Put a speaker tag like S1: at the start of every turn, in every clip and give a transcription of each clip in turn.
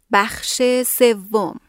S1: بخش سوم.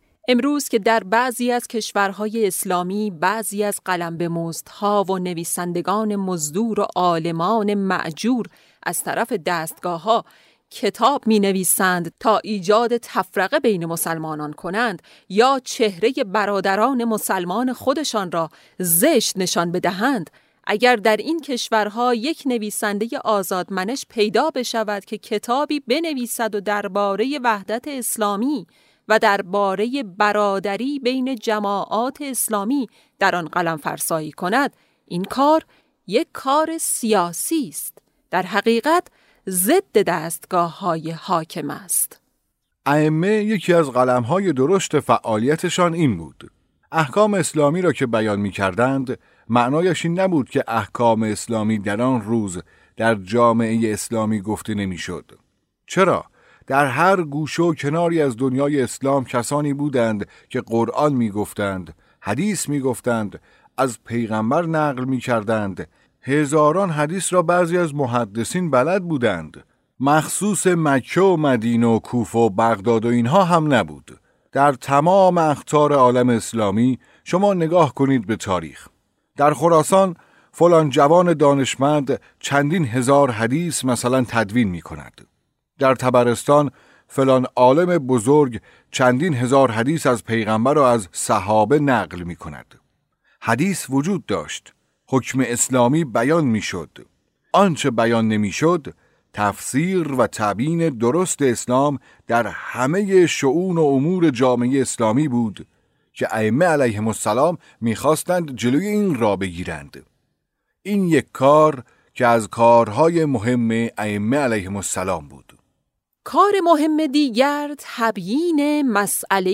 S2: امروز که در بعضی از کشورهای اسلامی بعضی از قلم‌به‌مزدها و نویسندگان مزدور و عالمان مأجور از طرف دستگاه‌ها کتاب می‌نویسند تا ایجاد تفرقه بین مسلمانان کنند یا چهره برادران مسلمان خودشان را زشت نشان بدهند، اگر در این کشورها یک نویسنده آزادمنش پیدا بشود که کتابی بنویسد و درباره وحدت اسلامی و درباره برادری بین جماعات اسلامی در آن قلم فرسایی کند، این کار یک کار سیاسی است، در حقیقت ضد دستگاه‌های حاکم است.
S3: ائمه یکی از قلم‌های درشت فعالیتشان این بود: احکام اسلامی را که بیان می‌کردند، معنایش این نبود که احکام اسلامی در آن روز در جامعه اسلامی گفته نمی‌شد. چرا؟ در هر گوشه و کناری از دنیای اسلام کسانی بودند که قرآن می‌گفتند، حدیث می‌گفتند، از پیغمبر نقل می‌کردند. هزاران حدیث را بعضی از محدثین بلد بودند. مخصوص مکه و مدینه و کوفه و بغداد و اینها هم نبود. در تمام اقطار عالم اسلامی شما نگاه کنید به تاریخ. در خراسان فلان جوان دانشمند چندین هزار حدیث مثلا تدوین می کند. در طبرستان فلان عالم بزرگ چندین هزار حدیث از پیغمبر و از صحابه نقل می کند. حدیث وجود داشت. حکم اسلامی بیان می شد. آنچه بیان نمی شد، تفسیر و تبیین درست اسلام در همه شؤون و امور جامعه اسلامی بود که ائمه علیهم السلام می‌خواستند جلوی این را بگیرند. این یک کار که از کارهای مهم ائمه علیهم السلام بود.
S2: کار مهم دیگر تبیین مسئله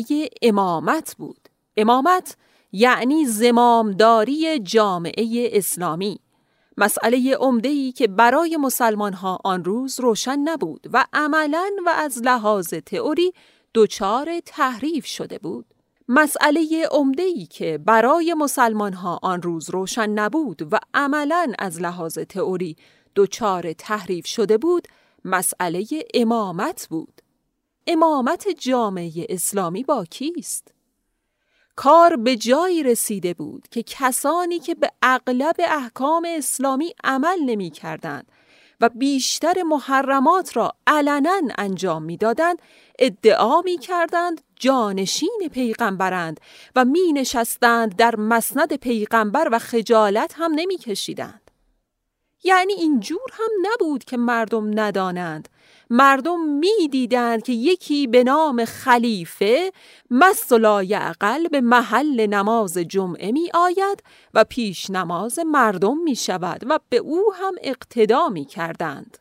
S2: امامت بود. امامت یعنی زمامداری جامعه اسلامی، مسئله عمده‌ای که برای مسلمان‌ها آن روز روشن نبود و عملاً و از لحاظ تئوری دچار تحریف شده بود. مسئله عمده‌ای که برای مسلمان‌ها آن روز روشن نبود و عملاً از لحاظ تئوری دچار تحریف شده بود، مسئله امامت بود. امامت جامعه اسلامی با کیست؟ کار به جایی رسیده بود که کسانی که به اغلب احکام اسلامی عمل نمی کردند و بیشتر محرمات را علنا انجام می دادند، ادعا می کردند جانشین پیغمبرند و می نشستند در مسند پیغمبر و خجالت هم نمی کشیدند. یعنی اینجور هم نبود که مردم ندانند. مردم می دیدند که یکی به نام خلیفه مست و لایعقل به محل نماز جمعه می آید و پیش نماز مردم می شود و به او هم اقتدا می کردند.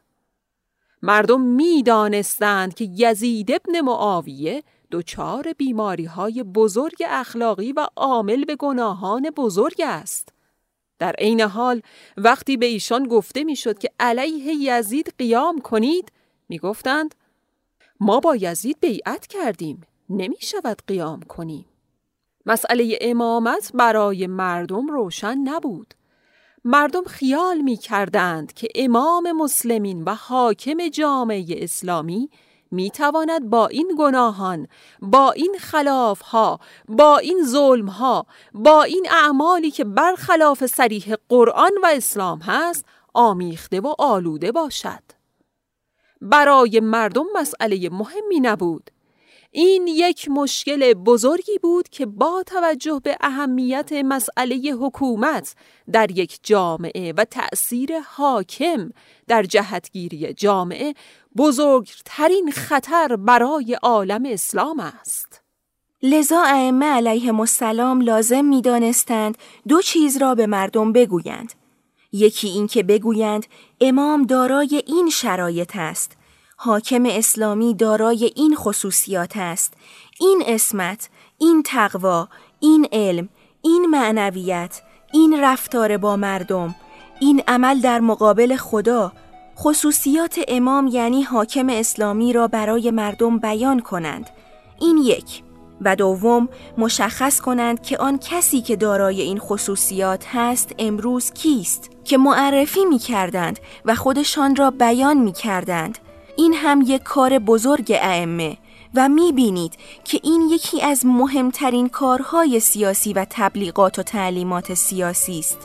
S2: مردم می دانستند که یزید ابن معاویه دچار بیماری های بزرگ اخلاقی و عامل به گناهان بزرگ است. در عین حال وقتی به ایشان گفته می شد که علیه یزید قیام کنید، می گفتند ما با یزید بیعت کردیم، نمی شود قیام کنیم. مسئله امامت برای مردم روشن نبود. مردم خیال می کردند که امام مسلمین و حاکم جامعه اسلامی می تواند با این گناهان، با این خلافها، با این ظلمها، با این اعمالی که برخلاف صریح قرآن و اسلام هست، آمیخته و آلوده باشد. برای مردم مسئله مهمی نبود. این یک مشکل بزرگی بود که با توجه به اهمیت مسئله حکومت در یک جامعه و تأثیر حاکم در جهتگیری جامعه بزرگترین خطر برای عالم اسلام است.
S4: لذا ائمه علیهم السلام لازم می دانستند دو چیز را به مردم بگویند. یکی این که بگویند امام دارای این شرایط است، حاکم اسلامی دارای این خصوصیات است، این عصمت، این تقوا، این علم، این معنویت، این رفتار با مردم، این عمل در مقابل خدا. خصوصیات امام یعنی حاکم اسلامی را برای مردم بیان کنند. این یک. و دوم، مشخص کنند که آن کسی که دارای این خصوصیات هست امروز کیست، که معرفی می کردند و خودشان را بیان می کردند. این هم یک کار بزرگ ائمه و می‌بینید که این یکی از مهمترین کارهای سیاسی و تبلیغات و تعلیمات سیاسی است.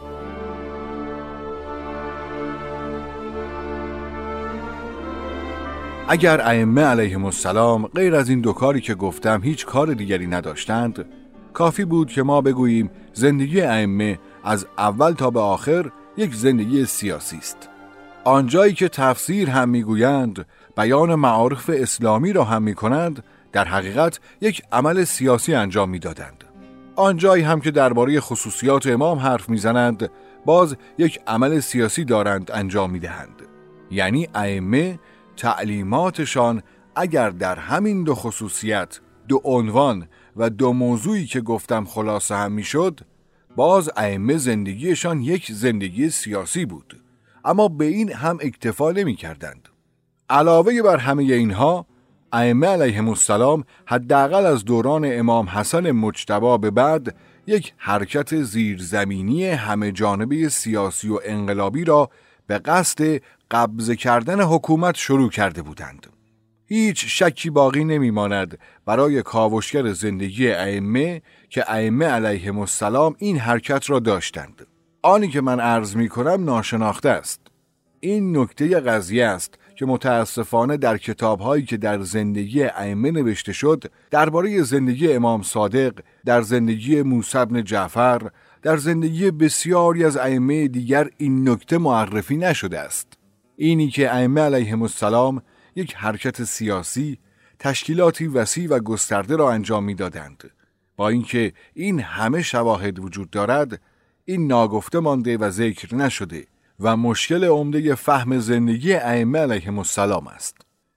S3: اگر ائمه علیهم السلام غیر از این دو کاری که گفتم هیچ کار دیگری نداشتند، کافی بود که ما بگوییم زندگی ائمه از اول تا به آخر یک زندگی سیاسی است. آنجایی که تفسیر هم میگویند، بیان معارف اسلامی را هم میکنند، در حقیقت یک عمل سیاسی انجام میدادند. آنجایی هم که درباره خصوصیات امام حرف میزنند، باز یک عمل سیاسی دارند انجام میدهند. یعنی ائمه تعلیماتشان اگر در همین دو خصوصیت، دو عنوان و دو موضوعی که گفتم خلاصه هم میشد، باز ائمه زندگیشان یک زندگی سیاسی بود. اما به این هم اکتفا نمی کردند. علاوه بر همه اینها، ائمه علیهم السلام حداقل از دوران امام حسن مجتبی به بعد یک حرکت زیرزمینی همه جانبه سیاسی و انقلابی را به قصد قبضه کردن حکومت شروع کرده بودند. هیچ شکی باقی نمیماند برای کاوشگر زندگی ائمه که ائمه علیهم السلام این حرکت را داشتند. آنی که من عرض می کنم ناشناخته است. این نکته قضیه است که متاسفانه در کتاب‌هایی که در زندگی ائمه نوشته شد، درباره زندگی امام صادق، در زندگی موسی بن جعفر، در زندگی بسیاری از ائمه دیگر این نکته معرفی نشده است. اینی که ائمه علیهم السلام یک حرکت سیاسی، تشکیلاتی وسیع و گسترده را انجام می‌دادند. با اینکه این همه شواهد وجود دارد، این ناگفته مانده و ذکر نشده و مشکل عمده فهم زندگی ائمه علیهم السلام است.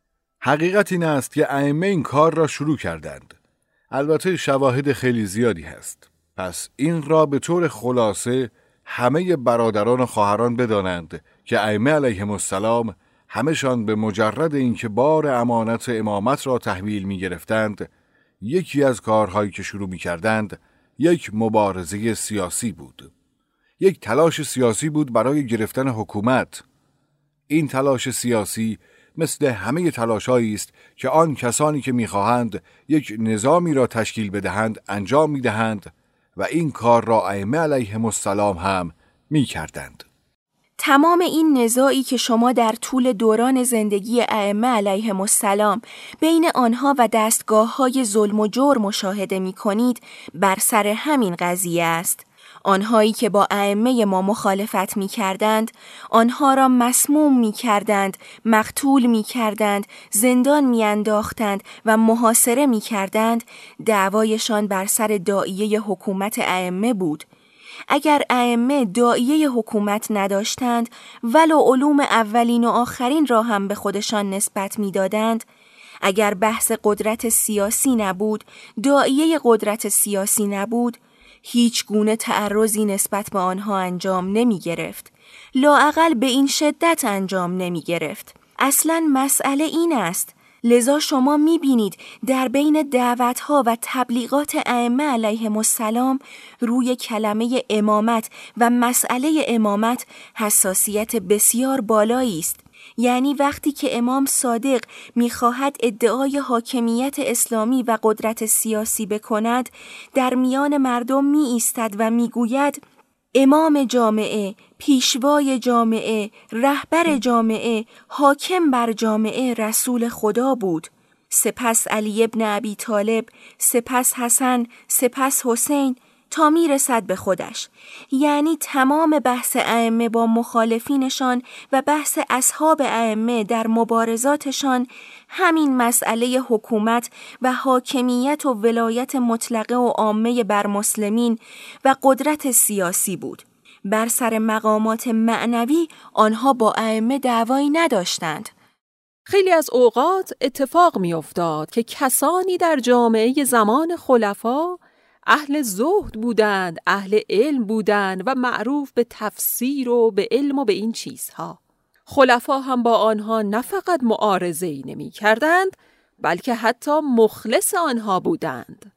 S3: حقیقت این است که ائمه این کار را شروع کردند. البته شواهد خیلی زیادی هست. پس این را به طور خلاصه همه برادران و خواهران بدانند که ائمه علیهم السلام همشان به مجرد اینکه بار امانت امامت را تحویل می گرفتند، یکی از کارهایی که شروع می کردند یک مبارزه سیاسی بود. یک تلاش سیاسی بود برای گرفتن حکومت. این تلاش سیاسی مثل همه تلاش‌هایی است که آن کسانی که می‌خواهند یک نظامی را تشکیل بدهند انجام می‌دهند و این کار را ائمه علیهم السلام هم می‌کردند.
S4: تمام این نزاعی که شما در طول دوران زندگی ائمه علیهم السلام بین آنها و دستگاه‌های ظلم و جور مشاهده می‌کنید، بر سر همین قضیه است. آنهایی که با ائمه ما مخالفت می کردند، آنها را مسموم می کردند، مقتول می کردند، زندان می انداختند و محاصره می کردند، دعوایشان بر سر داعیه حکومت ائمه بود. اگر ائمه داعیه حکومت نداشتند، ولو علوم اولین و آخرین را هم به خودشان نسبت می دادند، اگر بحث قدرت سیاسی نبود، داعیه قدرت سیاسی نبود، هیچ گونه تعرضی نسبت به آنها انجام نمی گرفت. لااقل به این شدت انجام نمی گرفت. اصلاً مسئله این است. لذا شما می بینید در بین دعوتها و تبلیغات ائمه علیهم السلام روی کلمه امامت و مسئله امامت حساسیت بسیار بالایی است. یعنی وقتی که امام صادق می‌خواهد ادعای حاکمیت اسلامی و قدرت سیاسی بکند، در میان مردم می‌ایستد و می‌گوید امام جامعه، پیشوای جامعه، رهبر جامعه، حاکم بر جامعه رسول خدا بود. سپس علی ابن ابی طالب، سپس حسن، سپس حسین، تا میرسد به خودش. یعنی تمام بحث ائمه با مخالفینشان و بحث اصحاب ائمه در مبارزاتشان همین مسئله حکومت و حاکمیت و ولایت مطلقه و عامه بر مسلمین و قدرت سیاسی بود. بر سر مقامات معنوی آنها با ائمه دعوایی نداشتند.
S2: خیلی از اوقات اتفاق می افتاد که کسانی در جامعه زمان خلفا اهل زهد بودند، اهل علم بودند و معروف به تفسیر و به علم و به این چیزها. خلفا هم با آنها نه فقط معارضه‌ای نمی کردند، بلکه حتی مخلص آنها بودند.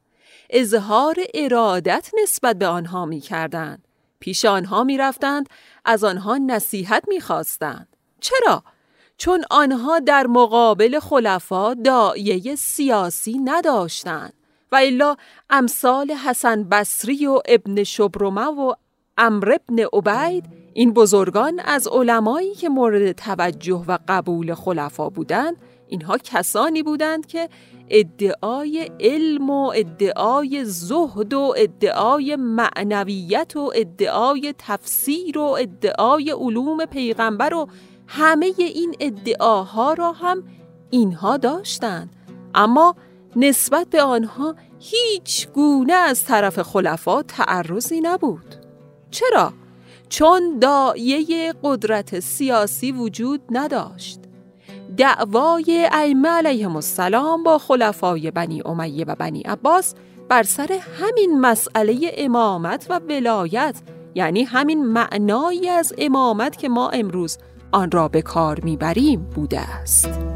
S2: اظهار ارادت نسبت به آنها می کردند. پیش آنها می رفتند، از آنها نصیحت می خواستند. چرا؟ چون آنها در مقابل خلفا داعیه سیاسی نداشتند و الا امثال حسن بصری و ابن شبرمه و عمرو بن عبید، این بزرگان از علمایی که مورد توجه و قبول خلفا بودند، اینها کسانی بودند که ادعای علم و ادعای زهد و ادعای معنویت و ادعای تفسیر و ادعای علوم پیغمبر و همه این ادعاها را هم اینها داشتند، اما نسبت به آنها هیچ گونه از طرف خلفا تعرضی نبود. چرا؟ چون داعیه قدرت سیاسی وجود نداشت. دعوای ائمه علیهم السلام با خلفای بنی امیه و بنی عباس بر سر همین مسئله امامت و ولایت، یعنی همین معنایی از امامت که ما امروز آن را به کار میبریم بوده است.